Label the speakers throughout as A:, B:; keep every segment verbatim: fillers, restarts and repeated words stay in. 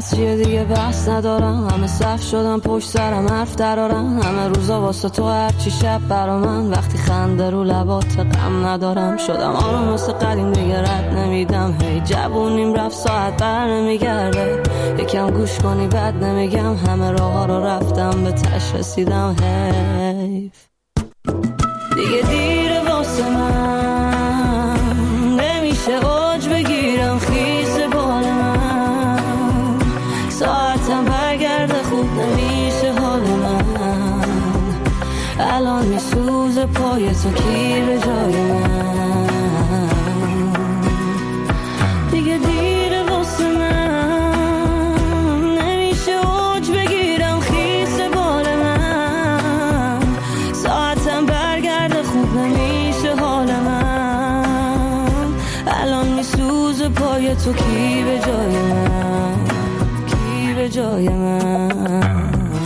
A: بس چیه دیگه بس ندارم، همه صف شدم پشت سرم حرف درارم، همه روزا واسه تو هرچی شب برا من، وقتی خنده رو لبات غم ندارم، شدم آروم مثل قدیم دیگه رد نمیدم، هی جوونیم رفت ساعت بر نمیگرده، یکم گوش کنی بد نمیگم، همه راه ها رو رفتم به تش رسیدم، حیف دیگه دیره واسه من، نمیشه اوج بگیرم خیس بال من، ساعتم برگرده خوب نمیشه حال من، الان میسوزه پای تو کی به جای من، دیگه دیره واسه من، نمیشه اوج بگیرم خیس بال من، ساعتم برگرده خوب نمیشه حال من، الان میسوزه پای تو کی به جای من، کی به جای من.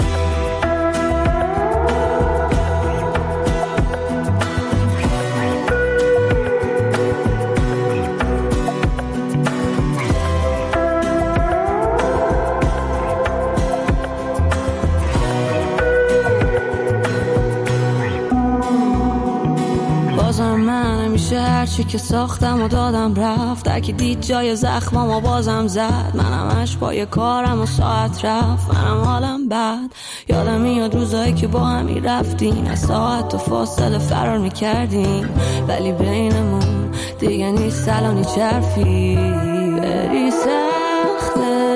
A: هرچی که ساختم و دادم رفت، در که دید جای زخمم و بازم زد، منم همش پای کارم و ساعت رفت، منم حالم بد، یادم میاد روزایی که با همی رفتیم، از ساعت و فاصله فرار میکردیم، ولی بینمون دیگه نیست الانی چرفی، بری سخته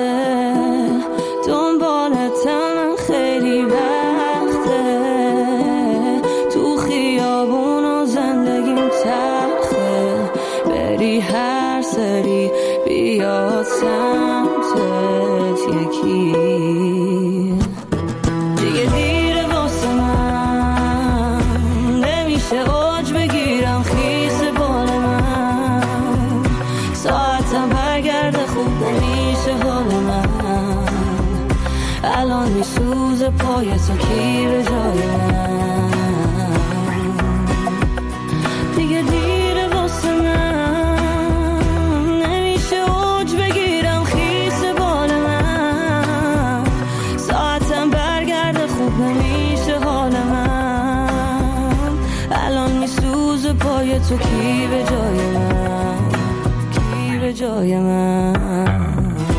A: دنبالتم خیلی وقته، تو خیابون و زندگیم تخته، بری هر سری بیاد سمتت یکی، دیگه دیره واسه من، نمیشه اوج بگیرم خیس بال من، ساعتم برگرده خوب نمیشه حال من، الان میسوزه پای تو کی به جای من، دیگه دیره واسه من، نمیشه اوج بگیرم خیس بال من، ساعتم برگرده خوب نمیشه حال من، الان میسوزه پای تو کی به جای من، کی به جای من.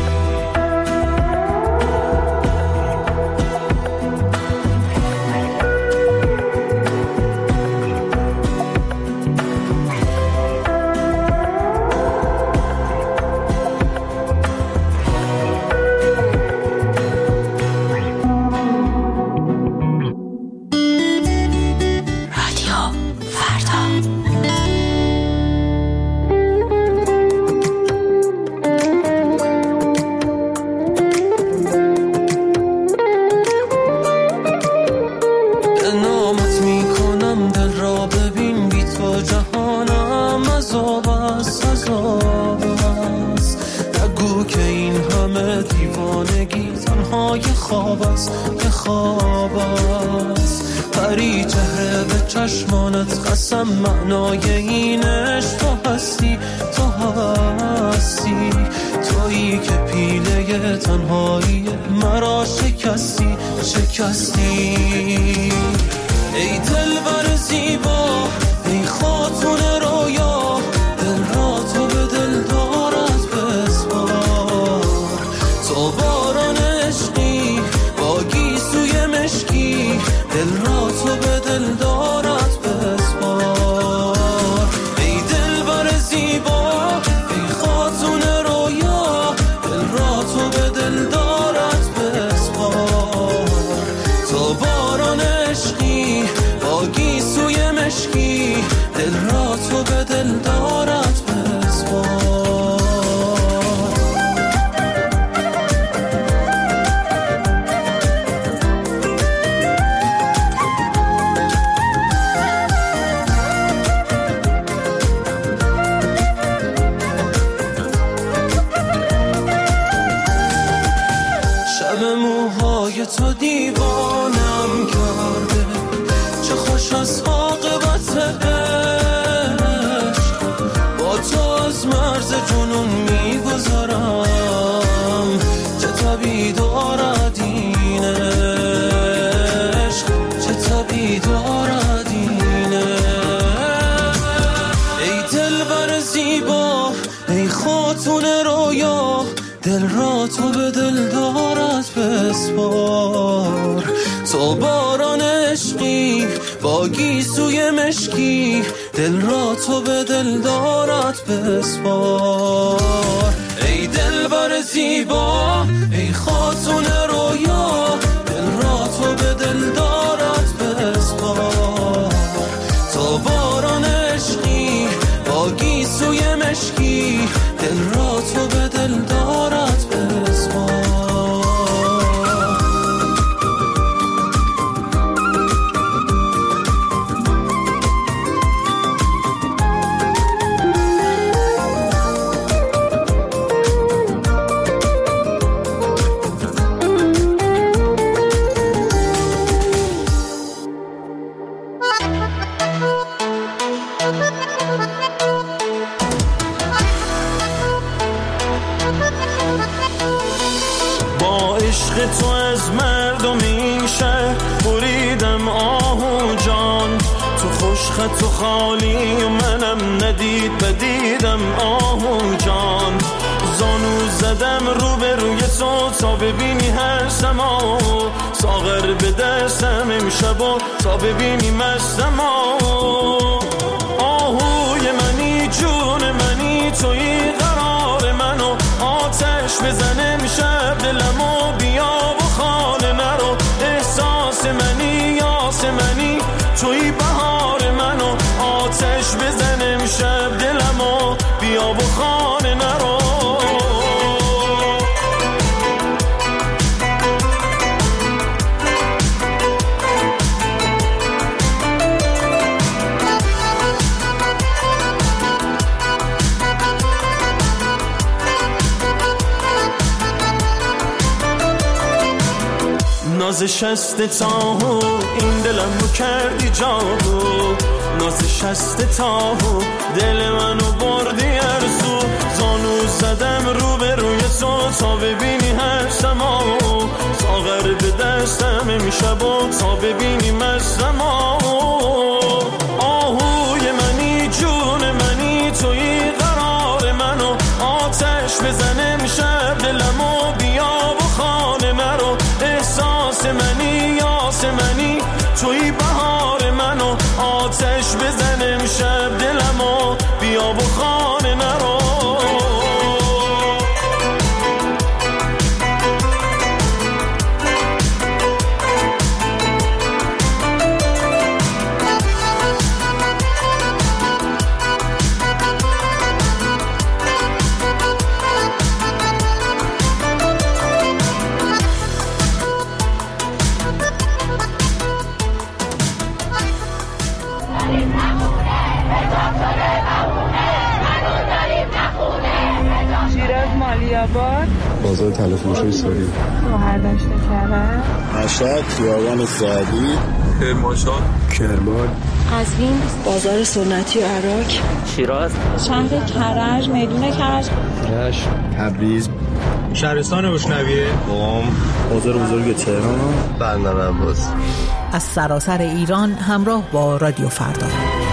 B: معنای اینش تو هستی، تو هستی، تویی که پیله تنهایی مرا شکستی، شکستی، ای دلبر زیبا، ای خاتون رویا، دل را تو به دل دارد بسپار، تو باران عشقی با گیسوی مشکی، دل را تو به دل دارد کی خاتون رویا دل را تو به دل دارت بسپار. تو باران عشقی با گیسوی مشکی دل را تو به دل دارت بسپار. ای دلبر زیبا ای خاتون رویا دل را تو به دل دارت بسپار. تو باران عشقی با گیسوی مشکی دل را تو به دل دارت بسپار. تو از مردم این شهر بریدم آهو جان. تو خوشخط و خالی و منم ندید بدیدم آهو جان. زانو زدم رو به روی تو تا ببینی هر سما. ساغر به دستم امشب و تا ببینی مستم. آهوی منی جون منی توی قرار منو. آتش بزنه امشب دلمو بیا و خانه نرو. احساس منی یاس منی توی بهار منو. آتش بزنه امشب دلمو بیا و خانه نرو. ناز شست تاهو این دلم رو کردی جادو. ناز شست تاهو دل منو بردی ارزو. زانو زدم رو به روی تو تا ببینی هر سما. ساغر به دستم امشب و تا ببینی مستم. آهوی منی جون منی توی قرار منو. آتش بزنه امشب دلمو بیا و خانه نرو. احساس منی یاس منی توی بهار منو. آتش بزنه امشب دلمو بیا و خانه نرو.
C: بازار تلفروشی ساری
D: شوهر داشته کرده
C: مشهد خیابان سعدی
E: کرمانشاه
C: کرمان
D: قزوین
F: بازار سنتی و عراق
G: شیراز
D: شهر کرج میدون کرج
C: رشت تبریز
E: شهرستان بشنویه
C: قم بازار بزرگ تهران
E: بندر عباس.
H: از سراسر ایران همراه با رادیو فردا.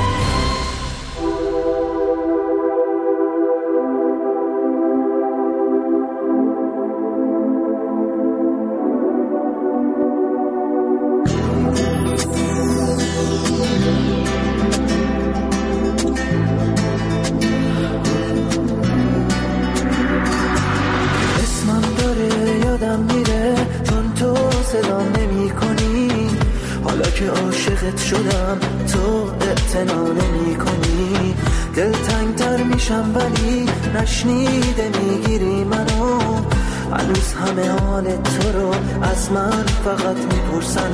I: شدم تو اعتنا نمی کنی. دل تنگ تر میشم ولی نشنیده میگیری منو. هنوز همه حال تو رو از من فقط میپرسن.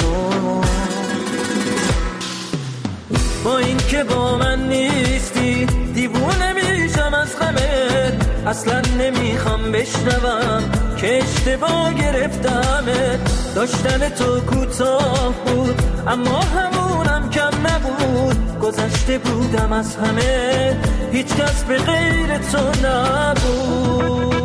I: با این که با من نیستی دیوونه میشم از غمت. اصلا نمیخوام بشنوم که اشتباه گرفتمت. داشتن تو کوتاه بود اما همونم کم نبود. گذشته بودم از همه هیچ کس به غیر تو نبود.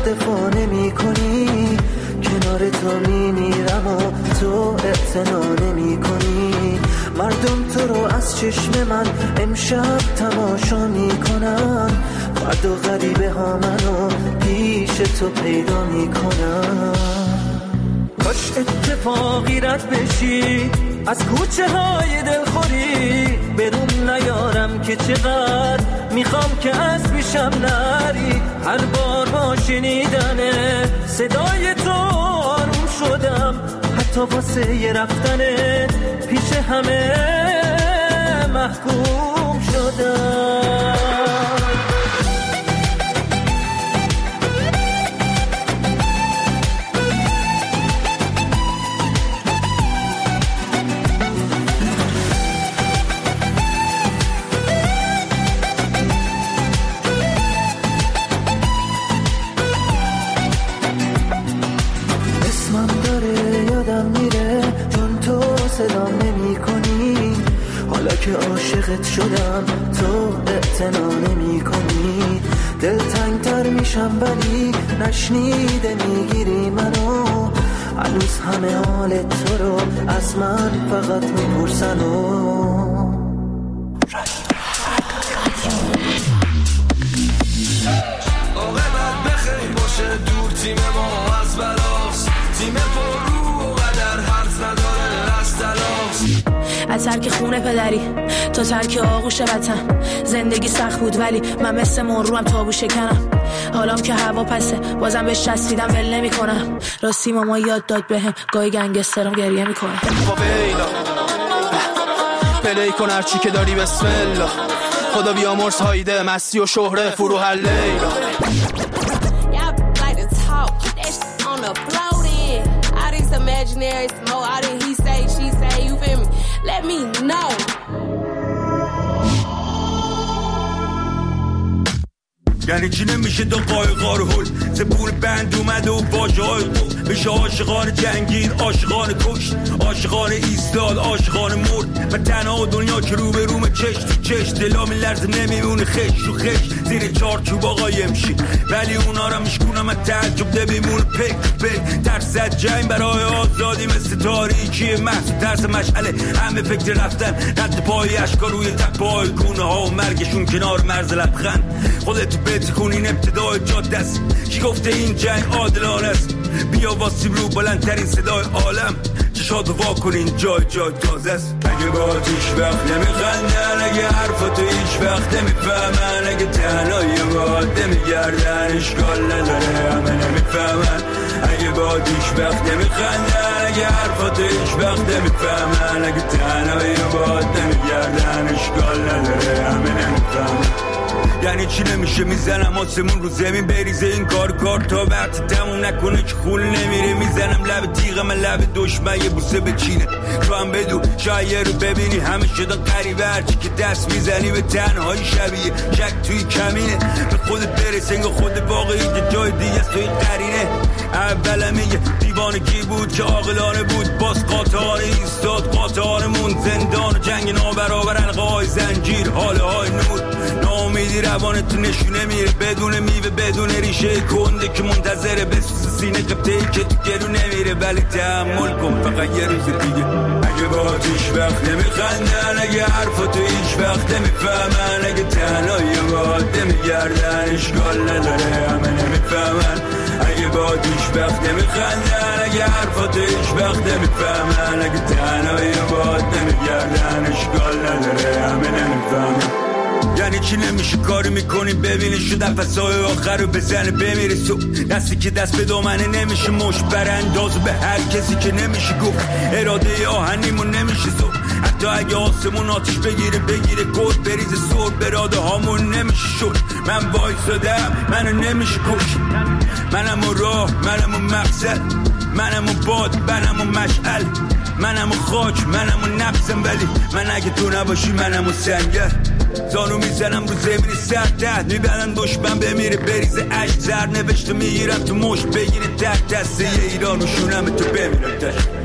I: دفاع نمی کنی، کنار تو می میرم و تو اعتنا نمی کنی. مردم تو رو از چشم من امشب تماشا می کنن، فردا غریبه ها منو پیش تو پیدا می کنن. کاش اتفاقی رد بشی از کوچه های دلخوری، بدون نیارم که چقدر میخوام که از پیشم نری. هر بار با شنیدن صدای تو آروم شدم، حتی واسه یه رفتن پیش همه محکوم شدم. صدام نمی کنی، حالا که عاشقت شدم تو اعتنا نمی کنی. دل تنگ تر میشم ولی نشنیده میگیری منو، هنوز همه حال تو رو از من فقط میپرسن.
B: عاقبت بخیر باشه دور تیم ما از بلاست، تیم پر رو و قدر حرف نداره از تلاست.
A: از ترک خونه پدری تا ترک آغوش وطن، زندگی سخت بود ولی من مثل مروم تابو شکنم. حالام که هوا پسه بازم بهش چسبیدم ول نمی کنم. راستی ماما یاد داد بهم گاهی گنگسترم گریه میکنه.
G: با بیلا پلی کن هرچی که داری بسم الله، خدا بیامرز هایده مستی و شهره فرو هر لیلا. Imaginary smoke, all that he say, she say, you feel me? Let me know.
B: یعنی چی نمیشه دو قایقار هل زبور بند اومده و باجه های قل بشه عاشقان جنگیر، عاشقان کشت، عاشقان ایستاد، عاشقان مرد. و تنها دنیا که رو به روم چش تو چش، دلام لرزه نمیمونه خش تو خش زیر چار چوب آقایم شی، ولی اونا را میشکونم از تعجب نمیمونه پک پک. ترس از جنگ برای آزادی مثل تاریکی محض ترس مشعله، همه فکر رفتن رد پای اشکا روی تپای گونه ها و مرگشون کنار مرز لبخند. خودت بهت کنین ابتدای جاده است، کی گفته این جنگ عادلانه است؟ بیا واسیم رو بلندترین صدای عالم، چشاتو وا کنین جای جای تازه است. اگه با هیچ وقت نمیخندن، اگه حرفاتو هیچ وقت نمیفهمن، اگه تنهایی باید نمیگردن اشکال نداره همه نمیفهمن. اگه با هیچ وقت نمیخندن، اگه حرفاتو هیچ وقت نمیفهمن، اگه تنهایی باید نمیگردن اشکال نداره همه نمیفهمن. یعنی چی نمیشه میزنم آسمون رو زمین بریزه این کار کار تا وقت تموم نکنه که خول نمیره. میزنم لب تیغم لب دشمن یه بوسه بچینه، تو هم بدو شاید رو ببینی همه شدن قریبه، هرچی که دست میزنی به تنهایی شبیه شک توی کمینه. به خودت برس انگاه خود واقعی که جای دیگه است توی قرینه. اولم یه دیوانگی بود که عاقلانه بود، باز قاطعانه ایستاد قاطعانمون زندان و جنگ نابرابر القای زنجیر حاله های نور. ناامیدی روانت تو نشونه میره بدون میوه بدون ریشه کنده که منتظره بسوز سینه قبطه‌ای که تو گلو نمیره، ولی تحمل کن فقط یه روز دیگه. اگه با هیچ وقت نمیخندن، اگه حرفاتو هیچ وقت نمیفهمن، اگه تنهایی باید نمیگردن اشکال نداره همه نمیفهمن. اگه با هیچ وقت نمیخندن، اگه حرفاتو هیچ وقت نمیفهمن، اگه تنهایی باید نمیگردن اشکال نداره همه نمیفهمن. یعنی چی نمیشه کاری میکنی ببینی شو نفسای آخر رو بزنه بمیره سو، دستی که دست به دامنه نمیشه مش برانداز به هر کسی که نمیشه گفت اراده آهنیمون نمیشه زو. حتی اگه آسمون آتیش بگیره بگیره گل بریز سور براده هامون نمیشه شد. من وایسادم منو نمیشه کش، منم و راه منم و مقصد، منم و باد منم و مشعل، منم و خاک منم و نفسم، ولی من اگه تو نباشی منم و سنگر. زانو میزنم رو زمین سردت میبرن دشمن بمیره بریزه عشق زر نوشته میگیرم تو مشت بگیره تک دسته ایران و شونم تو بمیرم تش.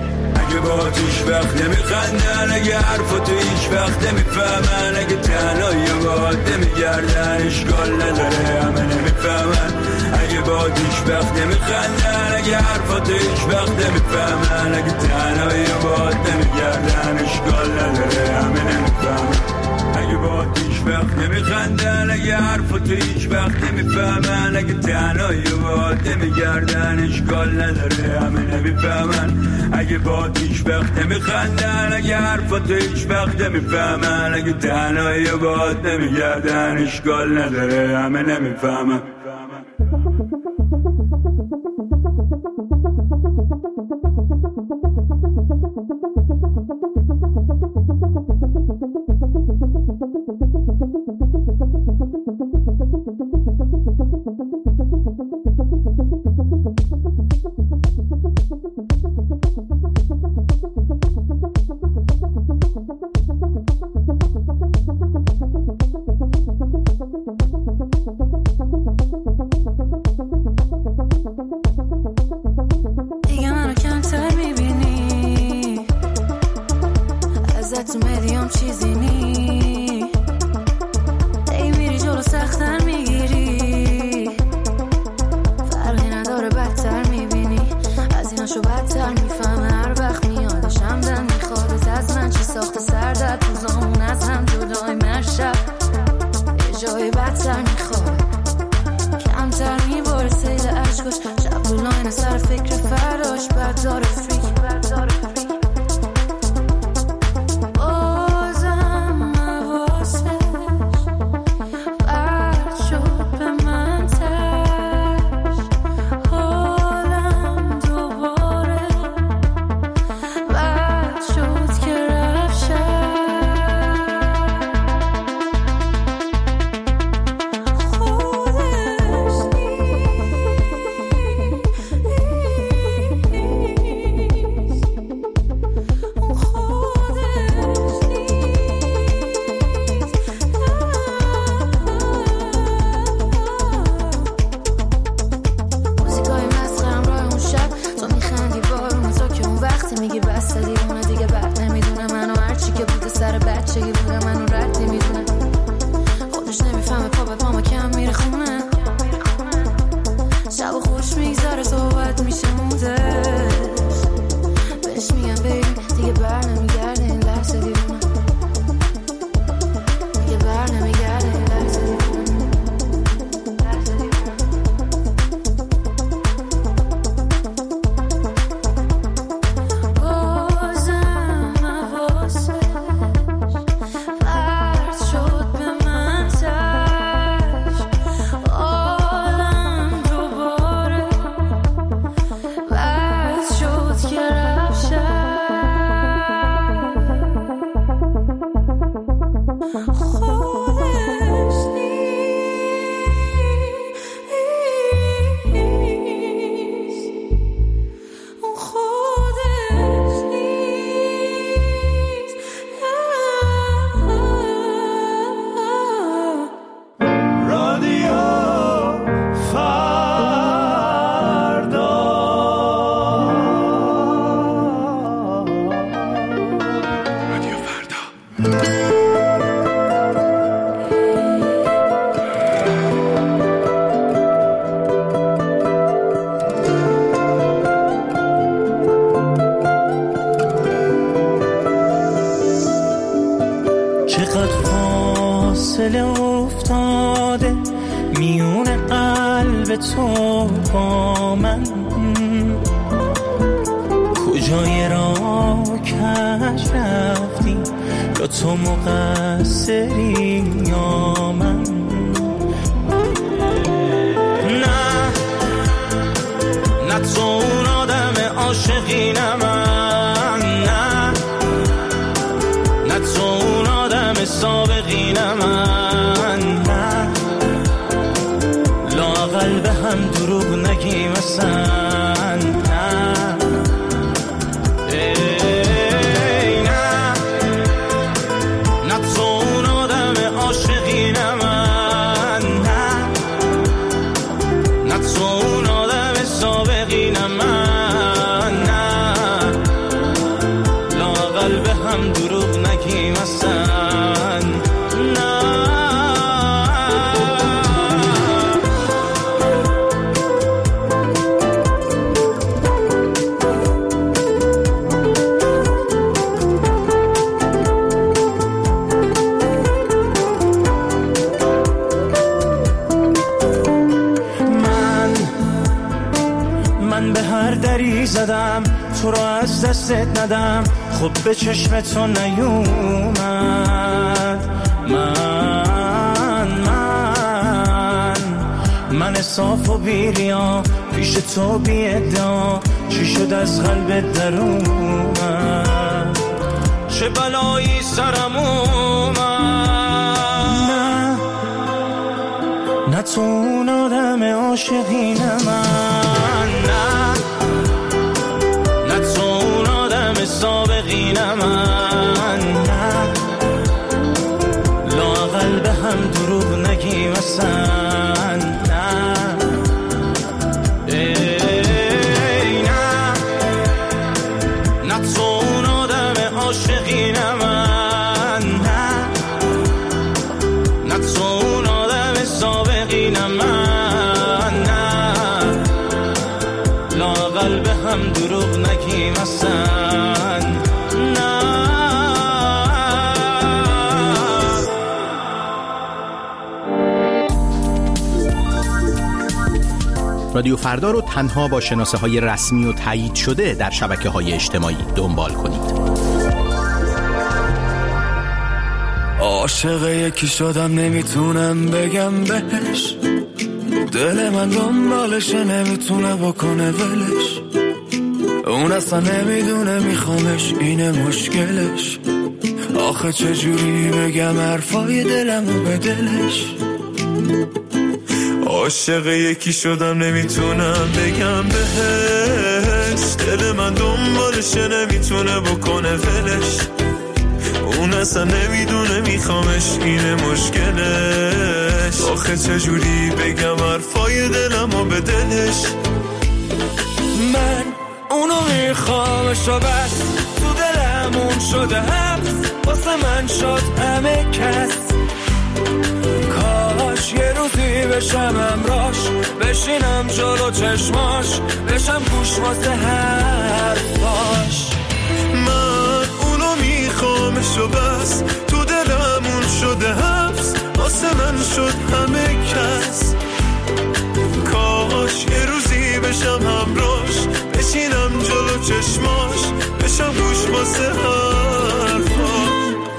J: اگه با هیچ وقت نمیخندن، اگه حرفاتو هیچ وقت نمیفهمن، اگه تنهایی با نمیگردن اشکال نداره همه نمیفهمن. اگه با هیچ وقت نمیخندن، اگه حرفاتو هیچ وقت نمیفهمن، اگه تنهایی با نمیگردن اشکال نداره همه نمیفهمن. اگه با هیچ وقت نمیخندن، اگه حرفاتو هیچ وقت نمیفهمن، اگه تنهایی با نمیگردن اشکال نداره همه نمیفهمن. اگه با هیچ وقت نمیخندن، اگه حرفاتو هیچ وقت نمیفهمن، اگه تنهایی با نمیگردن اشکال نداره همه نمیفهمن.
B: به هر دری زدم تو رو از دستت ندم، خب به چشم تو نیومد. من من من صاف و بیریا پیش تو بی ادعا، چی شد از قلبت در اومد؟ چه بلایی سرم اومد؟ نه نه تو اون آدم عاشقین من، نه نه تو اون آدم سابقین من، نه لااقل به هم دروغ نگی مثلا، نه ای نه نه تو اون آدم عاشقین من، نه نه تو اون آدم سابقین من، نه لااقل به هم دروغ نگی مثلا، نه.
K: رادیو فردا رو تنها با شناسه های رسمی و تایید شده در شبکه های اجتماعی دنبال کنید.
J: عاشق یکی شدم نمیتونم بگم بهش، دل من دنبالشه نمیتونه بکنه ولش، اون اصلا نمیدونه میخوامش اینه مشکلش، آخه چجوری بگم حرفای دلمو به دلش. عاشق یکی شدم نمیتونم بگم بهش، دل من دنبالشه نمیتونه بکنه ولش، اون اصلا نمیدونه میخوامش اینه مشکلش، آخه چجوری بگم حرفای دلمو به دلش. من اونو میخوامش و بس تو دلمون شده حبس، واسه من شد همه کس، کاش یه روزی بشم امراش، بشینم جلو چشماش، بشم گوش واسه حرفاش. من اونو میخوامش و بس تو دلمون شده حبس، واسه من شد همه کس، کاش یه روزی بشم همراش، بشینم جلو چشماش، بشم گوش واسه حرفاش.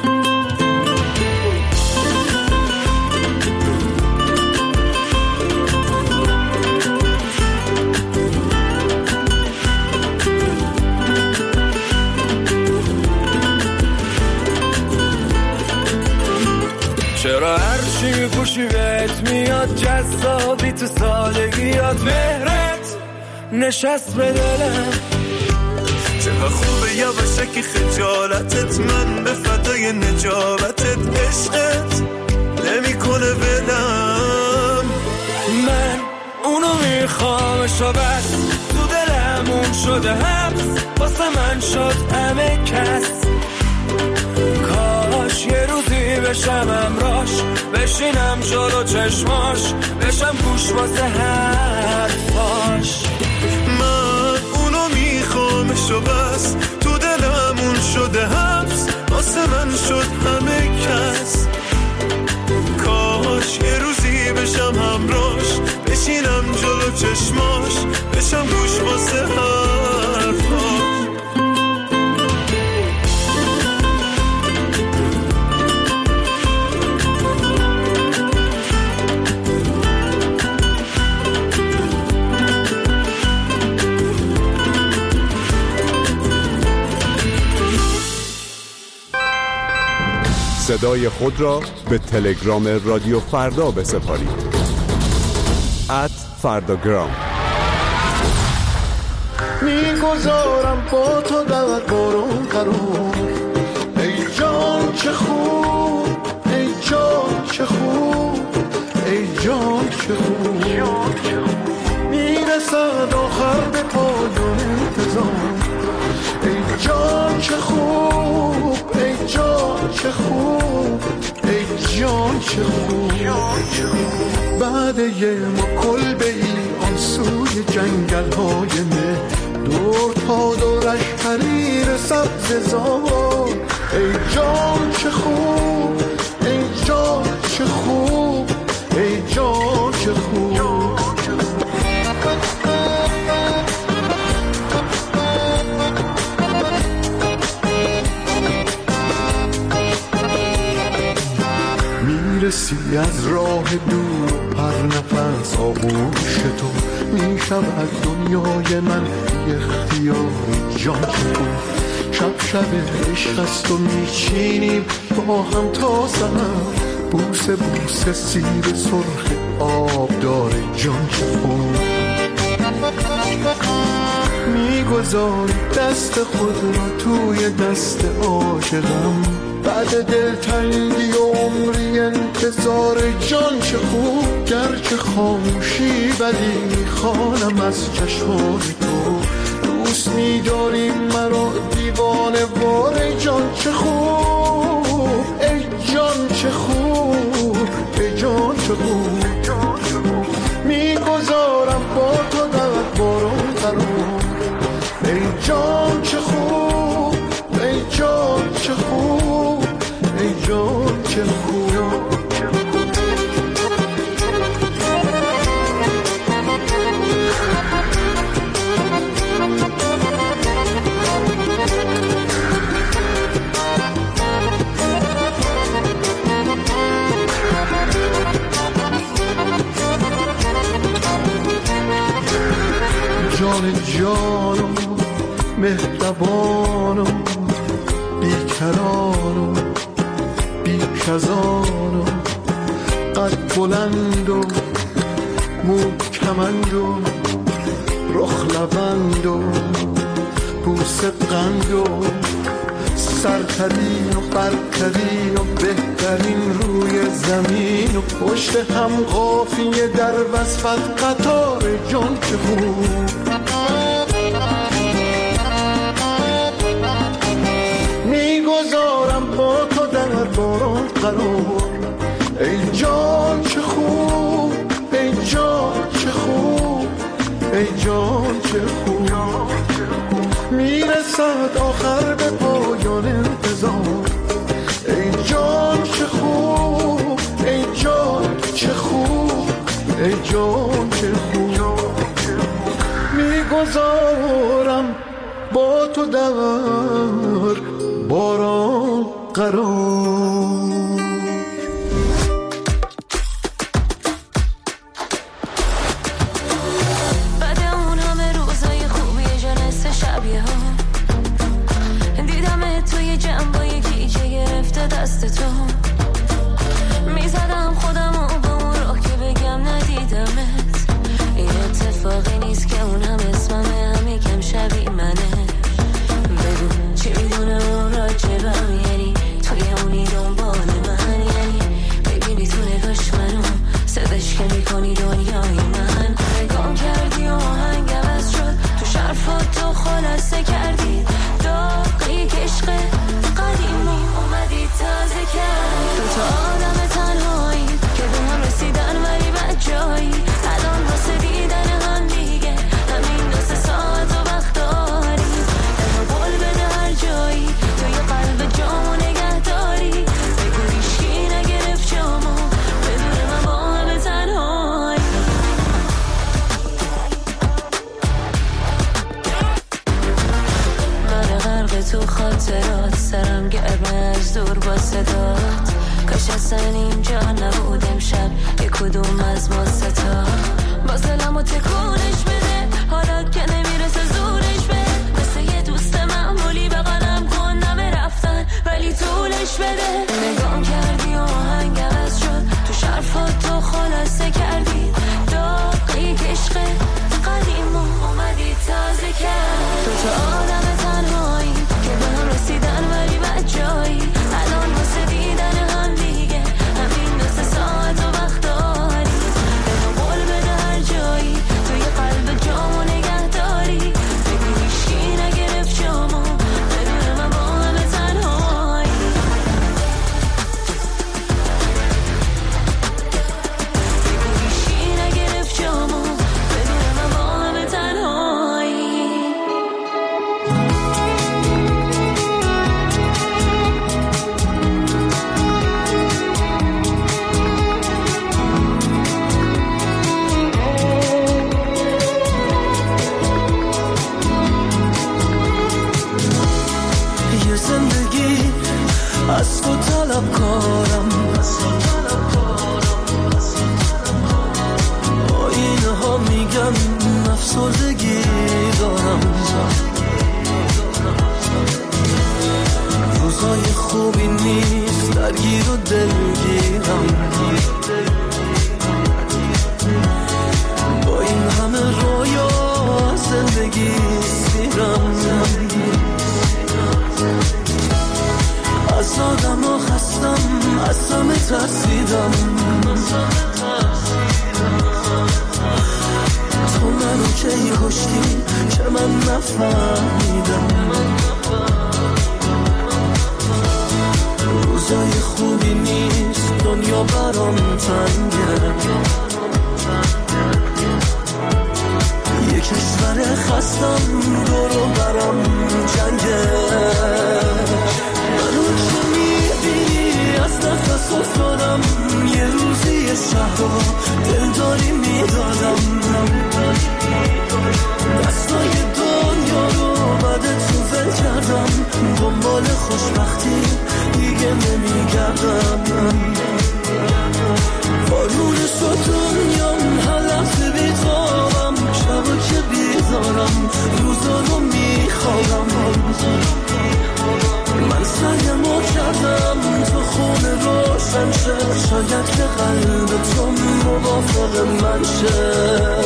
J: چرا هرچی میپوشی بهت میاد جذابی، تو سادگیات مهرت نشست به دلم، چقدر خوبه یواشکی خجالتت، من به فدای نجابتت، عشقت نمیکنه ولم. من اونو میخوامش و بس تو دلمون شده حبس، واسه من شد همه کس، کاش یه روزی بشم امراش، بشینم جلو چشماش، بشم گوش واسه حرفاش. من اونو میخوامش و بس تو دلمون شده حبس، واسه من شد همه کس، کاش یه روزی بشم همراش، بشینم جلو چشماش، بشم گوش واسه حرفاش.
L: صدای خود را به تلگرام رادیو فردا بسپارید. ات فرداگرام.
M: میگذارم با تو در بارون قرار، ای جان چه خوب، ای جان چه خوب، ای جان چه خوب، میرسد آخر به پایان انتظار، ای جان چه خوب، ای جان چه خوب، ای جان چه خوب. بعد یه ما کلبه ای آن سوی جنگل های مه، دور تا دورش حریر سبز زار، ای جان چه خوب، ای جان چه خوب، ای جان چه خوب. میرسی از راه دور پر نفس آغوش تو میشود دنیای من بی اختیاری جان تو شب شب عشق است و میچینیم با هم تا سحر بوسه بوسه سیر سرخ آب داره جان تو میگذاری دست خود را توی دست عاشقم بعد دلتنگی و عمری انتظار جان چه خوب گرچه خاموشی ولی میخوانم از چشمان تو دوست میداری مرا دیوانه وار جان چه خوب ای جان چه خوب ای جان چه خوب میگذارم با تو در بارون قرار ای جان چه خوب ای جان چه خوب ای جان چه خوب جان جانم مهربانم بیکرانم بیکزانم قد بلند و مو کمند و رخ لبند و بوسه قند و سرترین و برترین و بهترین روی زمین و پشت هم قافیه در وصفت قطار جان چه خوب میگذارم با تو در باران قرار ای جان چه خوب ای جان چه خوب ای جان چه خوب میرسد آخر به پایان انتظار ای جان چه خوب ای جان چه خوب ای جان چه خوب میگذارم با تو در باران قرار
A: دست تو میزدم خودم و با اون راه که بگم ندیدمت این اتفاقی نیست که اونم اسممه هم یکم شبیه منه بگو چی میدونه اون راجبم یعنی توی اونی دنبال من یعنی ببینی تو نگاش منو صداش که میکنی دنیای من نگام کردی و آهنگ عوض شد تو شرفات تو خلاصه کردی داغی که عشق قدیمی اومدی تازه کرد تو تا آدم تنهایی که به هم رسیدن ولی بد جایی الان واسه دیدن هم دیگه همین دو سه ساعت و وقت داری دلو قول بده هر جایی توی قلب جامو نگه داری بگو هیچکی نگرفت جامو بدون من با همه تنهایی من غرق تو خاطرات سرم گرمه از دور با صدات کاش اصلا اینجا نبود امشب یک کدوم از ما ستا باز دلمو تکونش بده حالا که نمیرسه زورش بده مثل یه دوست معمولی بغلم کن نمه رفتن ولی طولش بده نگام کردی و آهنگ عوض شد تو شرفات تو خلاصه کردی داغی که عشق قدیمو اومدی تازه کرد تو تا آدم تنهایی که به هم رسیدن ولی بد جایی الان واسه دیدن هم دیگه همین دو سه ساعت و وقت داری بگو قول بده هر جایی توی قلب جامو نگه داری بگو هیچکی نگرفت جامو بدون من با همه تنهایی بگو هیچکی نگرفت جامو بدون من با همه تنهایی
I: یه زندگی از تو طلب کارم افسردگی دارم، روزای خوبی نیست، درگیر و دلگیرم، با این همه رویا زندگی سیرم، از آدم ها خستم، از همه ترسیدم، تو منو کی کشتی که من نفهمیدم، روزای خوبی نیست، دنیا برام تنگه، یه کشور خستم دورو برام جنگه، منو که میبینی از نفس افتادم، یه روزی شهر دلداری میدادم، دستای دنیا رو بعد تو ول کردم، دنبال خوشبختی دیگه نمیگردم، بارون شد دنیام، هر لحظه بیتابم، شبا که بیدارم، روزا رو میخوابم، من سعیمو کردم تو خونه روشن شه، شاید که قلب تو موافق من شه.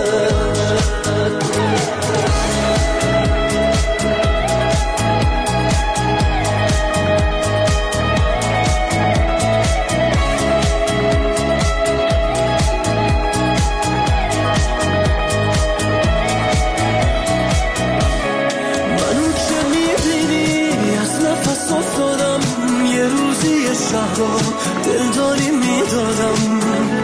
I: دلداری میدادم،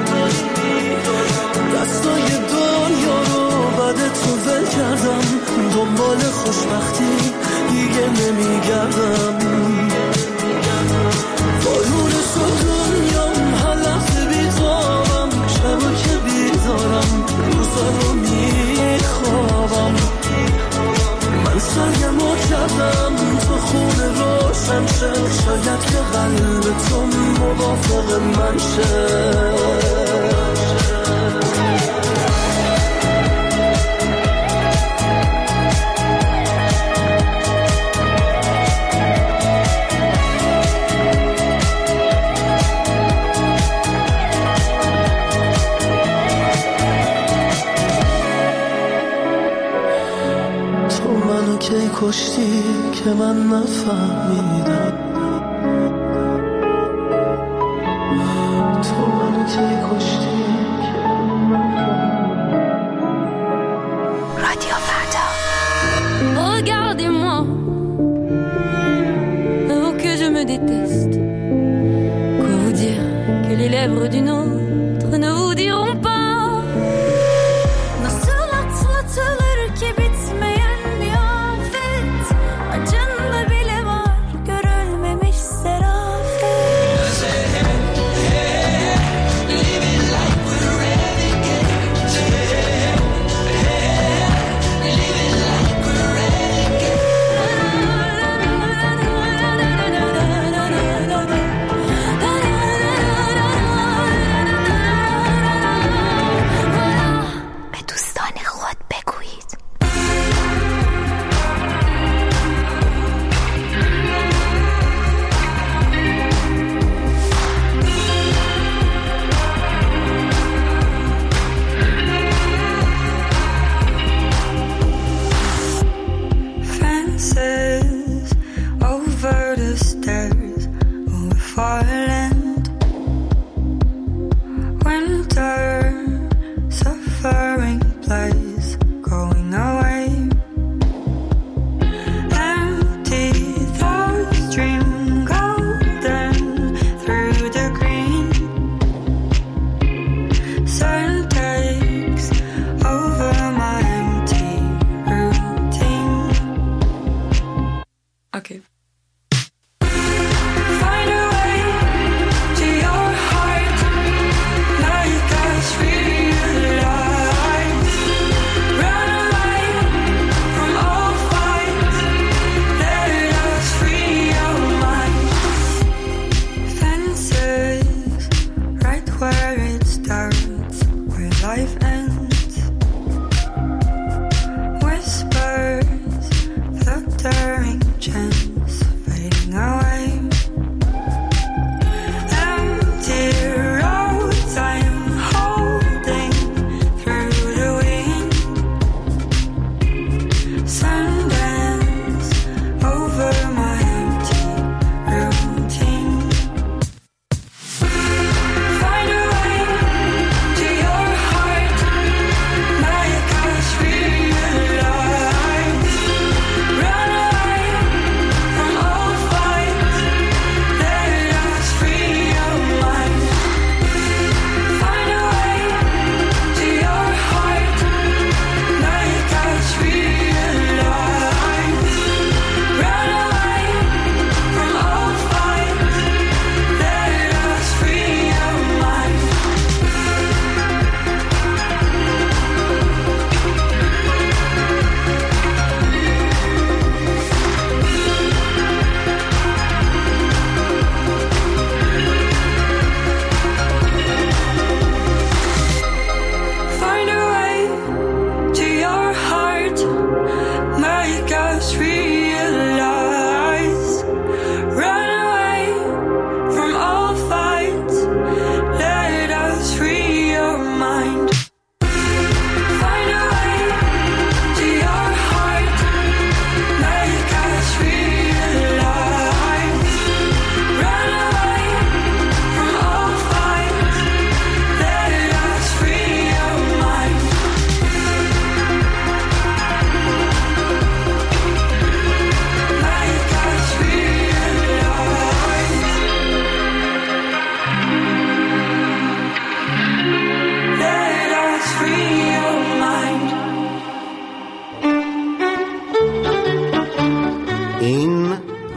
I: دستای دنیا رو بعد تو ول کردم، دنبال خوشبختی دیگه نمیگردم، بارون شد دنیام، هر لحظه بیتابم، شبا که بیدارم، روزا رو میخوابم، من سعیمو کردم تو خونه روشن شه، شاید که قلب تو موافق من شه. کی کشتی که من نفهمیدم، تو منو کی کشتی که من نفهمیدم.
A: رادیو فردا. Regardez-moi, oh que je me déteste. Quoi vous dire que les lèvres d'une autre ne vous diront pas. Nasıl atlatılır ki bitmeyen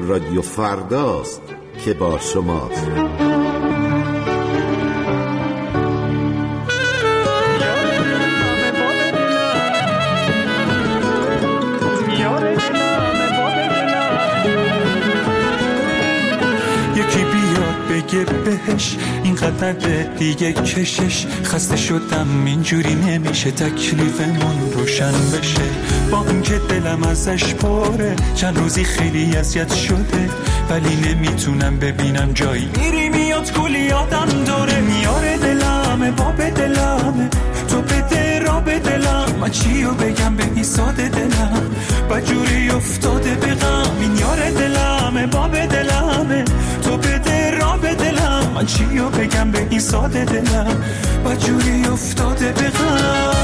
N: رادیو فرداست که با شماست.
O: بگه بهش اینقدر دیگه کشش، خسته شدم اینجوری نمیشه تکلیفمون روشن بشه. با اینکه دلم ازش پره چند روزی خیلی اذیت شده، ولی نمیتونم ببینم جایی میری میاد کلی یادم داره. میاره دلمه باب دلمه تو بده را به دلم، من چیو بگم به این ساده دلم بجوری افتاده به غم. میاره دلمه باب دلمه تو بده را به دلم، من چیو بگم به این ساده دلم بجوری افتاده به غم.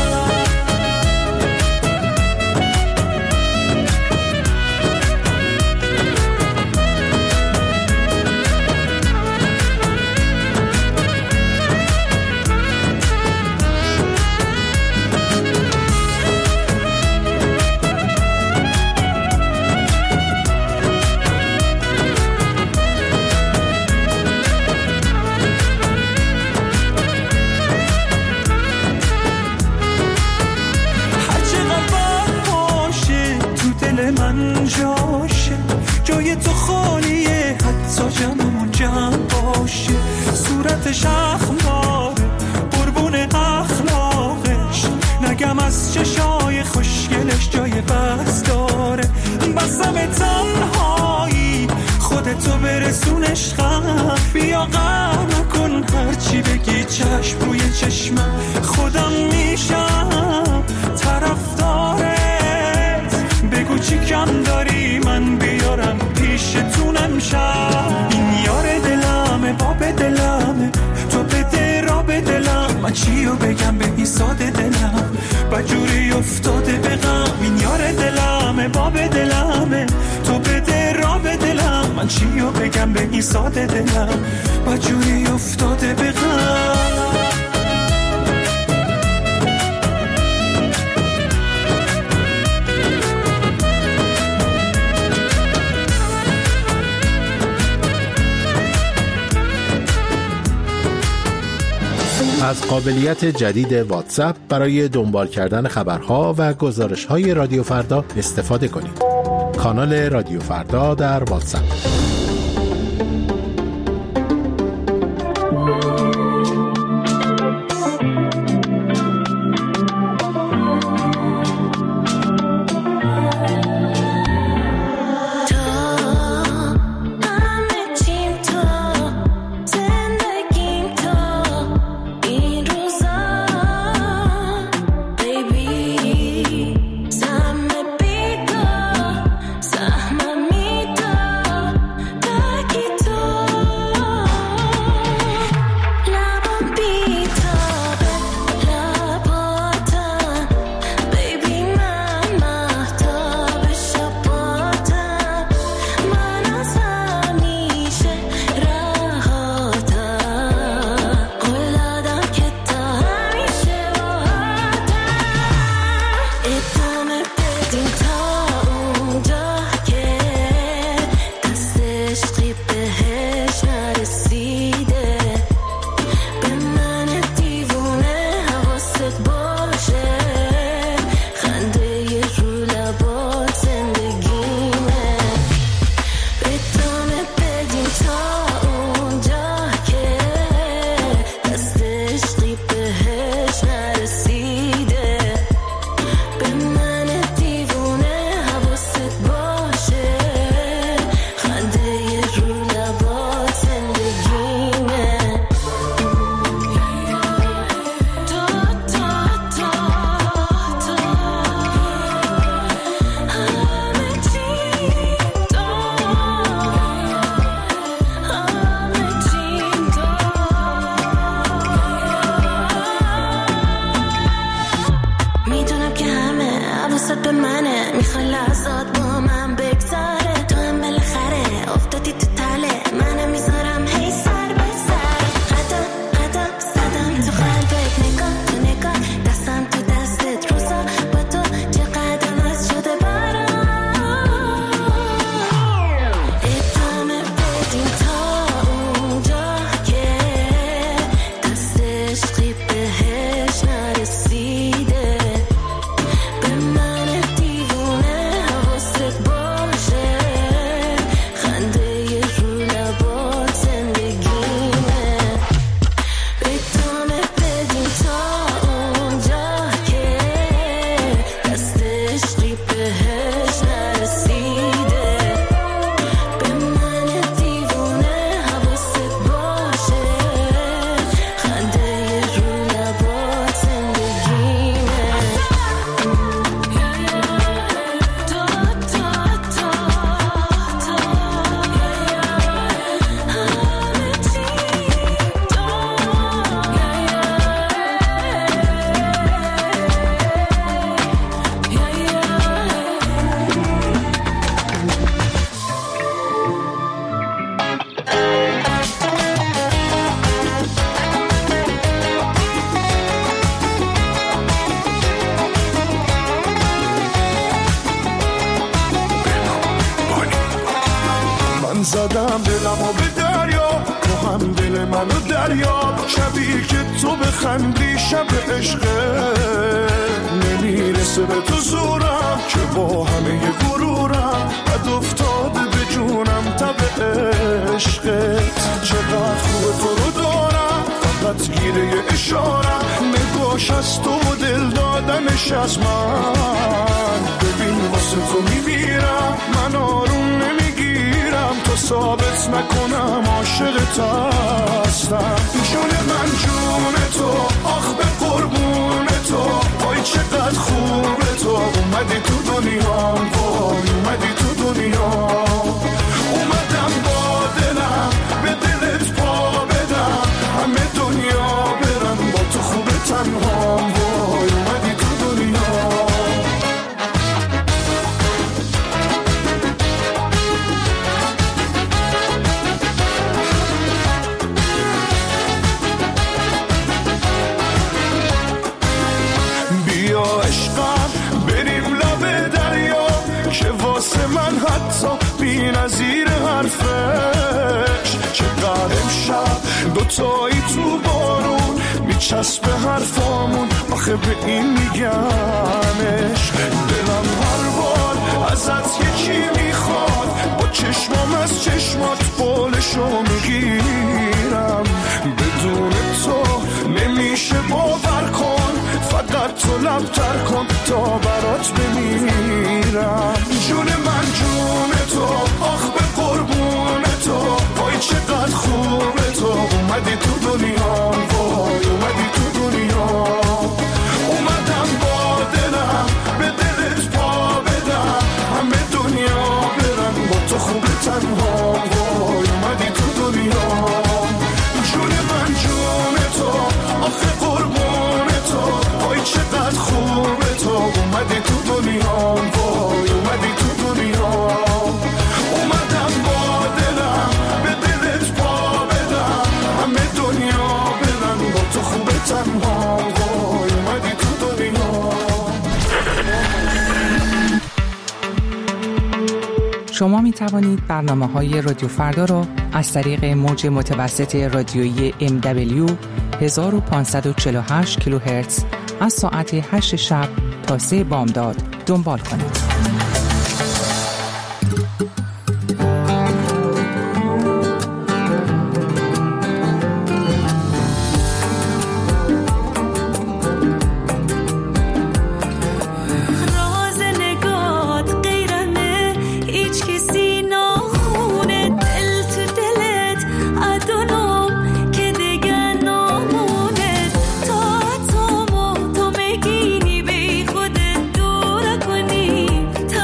O: جای تو خالیه حتی جمعمون جمع باشه. صورتش اخماره قربون اخلاقش، نگم از چشای خوشگلش جای بس داره. بسم تنهایی خودتو برسونش غم، بیا غم نکن هرچی بگی چشم روی چشمم خودم میشم طرفدارت. بگو چی کم داری من بیارم پیشتونم شم. این یار دلمه باب دلمه تو بده را به دلم، من چیو بگم به این ساده دلم بجوری افتاده به غم. این یار دلمه باب دلمه تو بده را به دلم، من چیو بگم به این ساده دلم بجوری افتاده به غم.
K: از قابلیت جدید واتساپ برای دنبال کردن خبرها و گزارش‌های رادیو فردا استفاده کنید. کانال رادیو فردا در واتساپ.
M: من زدم دلمو به دریا، تو هم دل منو دریا. شبی که تو بخندی شب عشقه، نمیرسه به تو زورم که با همه غرورم بد افتاده به جونم تب عشقت. چقدر خوب تو رو دارم، فقط گیره اشارم، نگاش از تو و دل دادنش از من. ببین واسه تو میمیرم، من آروم نمیگیرم تا ثابت نکنم عاشقت هستم. جون من جون تو، آخ به قربون تو، وای چقدر خوبه تو. اومدی تو دنیا، وای اومدی تو دنیا. اومدم با دلم به دلت پا بدم، همه دنیا برم با تو خوبه تنها. وای اومدی تو دنیا. بیا عشقم بریم لب دریا، که واسه من حتی بی نظیر حرفش. چقدر امشب دوتایی تو بارون میچسبه حرفامون، آخه به این میگمش. دلم هر بار ازت یکی میخواد، با چشمام از چشمات بالشو میگیرم. بدون تو نمیشه باور کن، فقط تو لبتر کن تا برات بمیرم. جون من جون تو، آخ به قربون تو، وای چقدر خوبه تو. اومدی تو دنیا، وای اومدی تو دنیا. اومدم با دلم به دلت پا بدم، همه دنیا برن با تو خوبه تنها. وای اومدی تو دنیا. جون من جون تو، آخه قربون تو، وای چقدر خوبه تو. اومدی تو دنیا، وای اومدی تو دنیا. اومدم با دلم به دلت پا بدم، همه دنیا برن با تو خوبه تنها. وای اومدی تو دنیا.
H: شما می توانید برنامه‌های رادیو فردا را از طریق موج متوسط رادیویی ام دبلیو هزار و پانصد و چهل و هشت کیلوهرتز از ساعت هشت شب تا سه بامداد دنبال کنید.
A: تا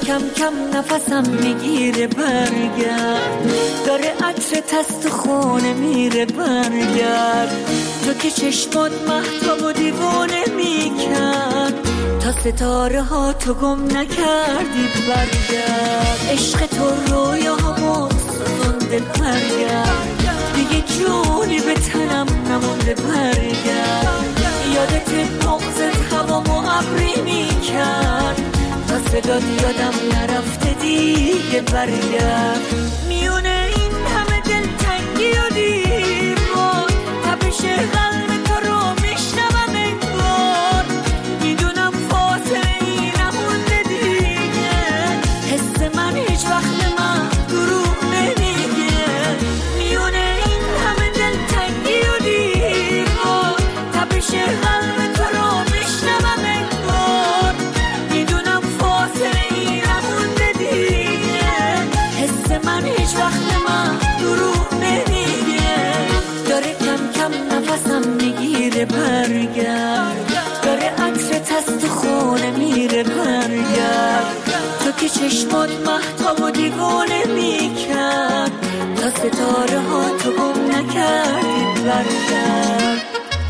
I: کم کم نفسم میگیره برگرد، داره عطرت از تو خونه میره برگرد، تو که چشمات مهتاب و دیوانه میکرد، تا ستاره ها تو گم نکردی برگرد، عشق تو رویامو سوزونده برگرد، دیگه جونی به تنم نمونده برگرد، یادت بغضت هوامو ابری میکرد، تا صدات یادم نرفته دیگه برگرد، میونه این همه دلتنگی و دیوار، تپش قلب تو رو میشنوم انگار، میدونم فاصله ای نمونده دیگه، حس من هیچ وقت من دروغ نمیگه، میونه این همه دلتنگی و دیوار، تپش قلب تو رو میشنوم انگار، میدونم فاصله ای نمونده دیگه، حس من هیچ وقت من دروغ نمیگه، داره کم کم نفسم میگیره برگرد، داره عطرت از تو خونه میره برگرد، تو که چشمات مهتاب و دیوانه میکرد، تا ستاره ها تو گم نکردی برگرد.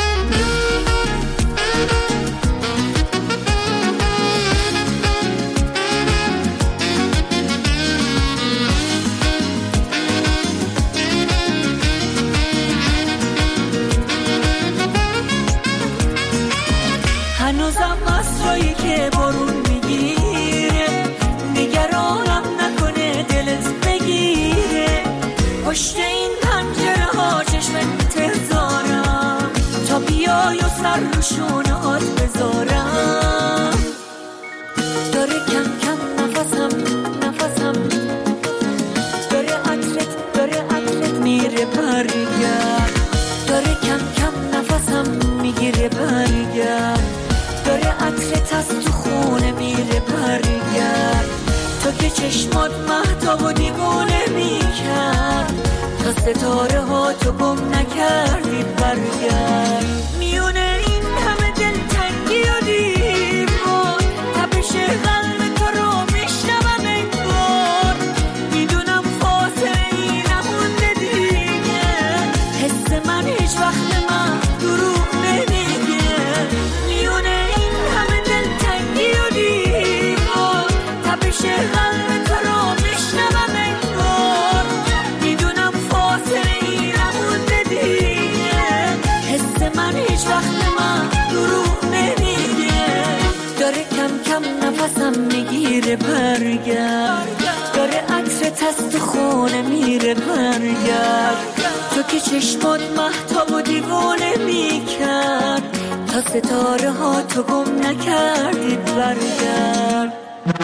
I: هنوزم مسرایی که بارون میگیره، نگرانم نکنه دلت بگیره، پشت این پنجره ها چشمت تزارم، تا بیای و سر رو شونهات بذارم، داره کم کم نفسم نفسم داره عطرت داره عطرت میره برگرد، داره کم کم نفسم میگیره برگرد، داره عطرت از تو خونه میره برگرد، تو که چشمات مهتاب و دیوانه میکرد، تا ستاره ها تو گم نکردی برگرد، میونه این همه دلتنگی و دیوار، تپش قلب تو رو میشنوم انگار، میدونم فاصله ای نمونده دیگه، حس من هیچ وقت من دروغ نمیگه، میونه این همه دلتنگی و دیوار، تپش قلب تو رو میشنوم انگار، میدونم فاصله ای نمونده دیگه، حس من هیچ وقت من دروغ نمیگه، داره کم کم نفسم میگیره برگرد، داره عطرت از تو خونه میره برگرد، تو که چشمات مهتاب و دیوانه میکرد، تا ستاره ها تو گم نکردید برگرد.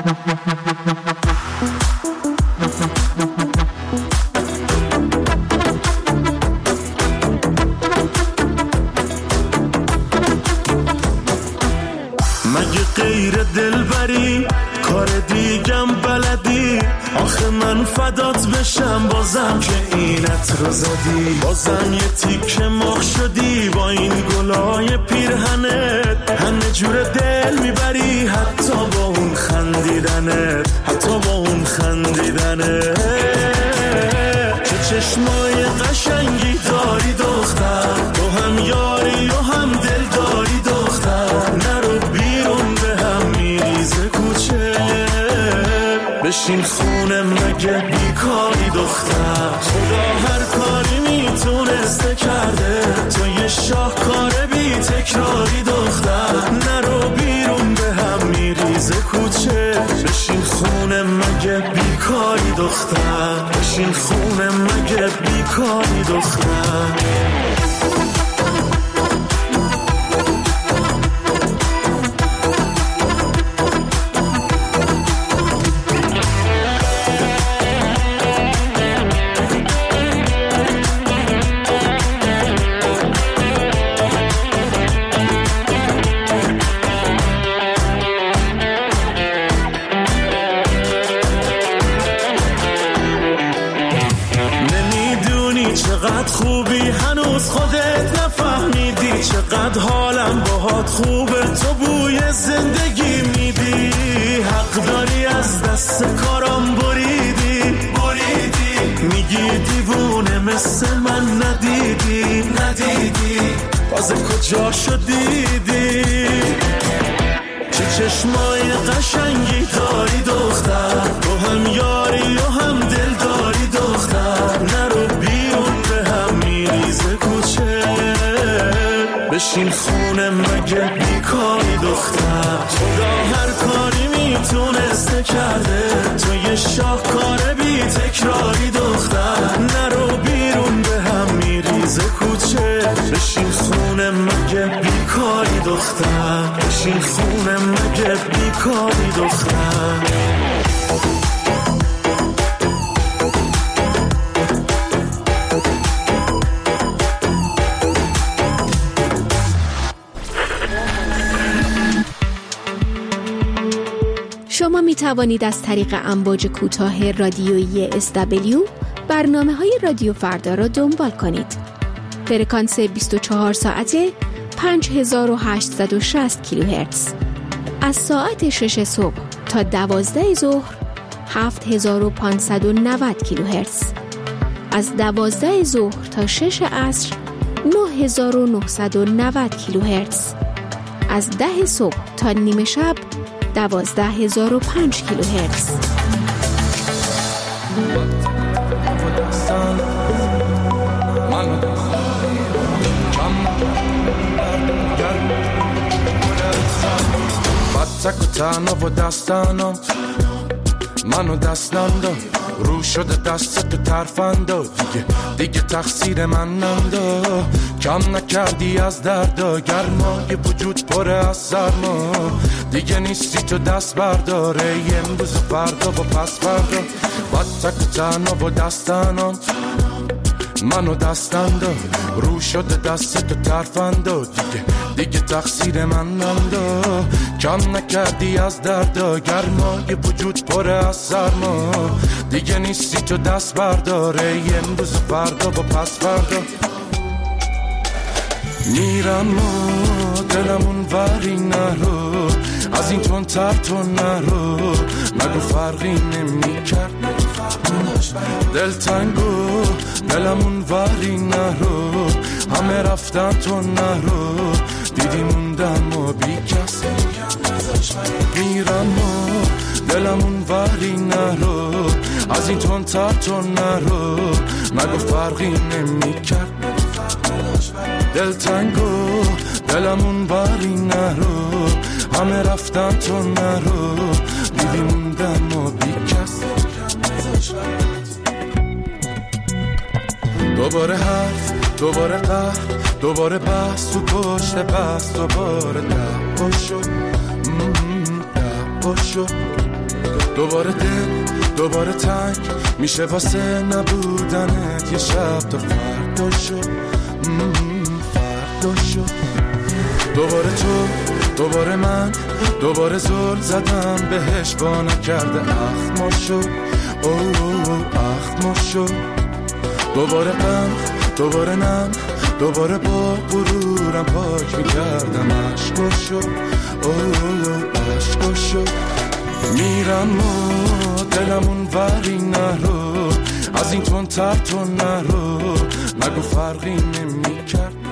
B: مگه غیر دلبری کار دیگم بلدی، آخه من فدات بشم بازم که اینت رو زدی، بازم یه تیکه مخ شدی با این گلای پیرهنت، همه جور دل میبری حتی با اون خندیدنت، حتی با اون خندیدنت، چه چشمای قشنگی داری دختر، تو هم یاری و هم دل داری دختر، نرو بیرون به هم میریزه کوچه، بشین خونه مگه بیکاری دختر، خدا هر کاری میتونسته کرده، تو یه شاهکار بی تکراری دختر، نرو بیرون به هم میریزه کوچه، بشین خونه مگه بیکاری دختر، بشین خونه مگه بیکاری دختر. چقدر خوبی هنوز خودت نفهمیدی، چقدر حالم باهات خوبه تو بوی زندگی میدی، حق داری از دست تازه کجا شدیدی؟ چه چشمای قشنگی داری دختر، تو هم یاری و هم دل داری دختر. نرو بیرون به هم میریزه کوچه، بشین خونه مگه بیکاری دختر. خدا هر کاری میتونسته کرده، تو یه شاهکار بی تکراری دختر. نرو بیرون به هم میریزه کوچه، بشین خونه مگه بیکاری دختر. بشین خونه مگه بیکاری دختر.
P: شما می توانید از طریق امواج کوتاه رادیویی اس دبلیو برنامه های رادیو فردا را دنبال کنید. فرکانس بیست و چهار ساعته پنج هزار و هشتصد و شصت کیلوهرتز. از ساعت شش صبح تا دوازده ظهر هفت هزار و پانصد و نود کیلوهرتز. از دوازده ظهر تا شش عصر نه هزار و نهصد و نود کیلوهرتز. از ده صبح تا نیمه شب دوازده هزار و پنج کیلوهرتز.
Q: تک و تنها و دستانم منو دستم داد، رو شده دست تو ترفندا، دیگه دیگه تقصیر من نندا. کم نکردی از دردا، گرمای وجود پره از سرما. دیگه نیستی تو دست برداره، امروز و فردا و پس فردا. با تک و تنها و دستانم منو دستم داد، رو شده دست تو ترفندا، دیگه دیگه تقصیر من نندا. کم نکردی از دردا، گرمای وجود پره از سرما. دیگه نیستی تو دست برداره، امروز و فردا و پس فردا. میرم و دلمون وری نرو، از این تون تر تو نرو. مگو فرقی نمی کرد دل تنگو، دلمون وری نرو. همه رفتن تو نرو، دیدی موندم و بی کس. میرم و دلمون وری نرو، از این تون تر تو نرو. مگو فرقی نمی کرد دل تنگو، دلمون وری نرو. همه رفتن تو نرو، دیدی موندم و بی کس. دوباره حرف، دوباره قهر، دوباره بحث تو پشت بحث. دوباره دعوا شد، دعوا شد. دوباره دل، دوباره تنگ میشه واسه نبودنت. یه شب تا فردا شد، فردا شد. دوباره تو، دوباره من، دوباره زل زدم بهش با نکرده. اخما شد، اوه اخما شد. دوباره غم، دوباره نم، دوباره با غرورم پاک میکردم. عشقا شد، اوه عشقا شد. میرم و دلمون وری نرو، از این تون تر تو نرو. مگو فرقی نمی کرد